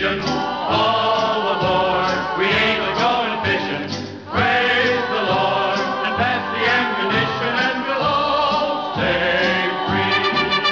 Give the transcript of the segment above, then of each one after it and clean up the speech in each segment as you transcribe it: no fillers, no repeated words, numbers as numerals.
ignition. All aboard, we ain't a-going fishing. Praise the Lord and pass the ammunition and we'll all stay free.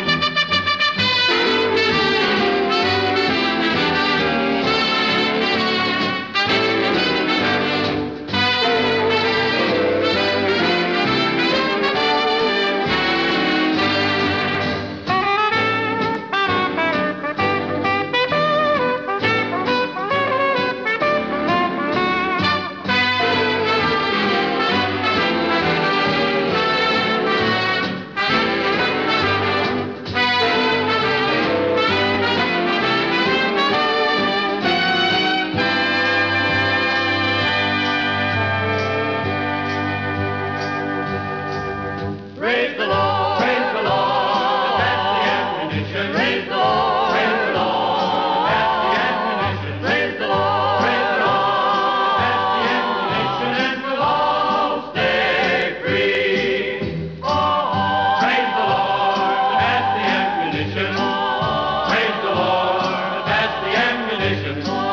Praise the Lord, praise the Lord, that's the ammunition. Praise the Lord, that's the ammunition. Praise the Lord, that's the ammunition, and we'll all stay free. Praise the Lord, that's the ammunition. Praise the Lord, that's the ammunition.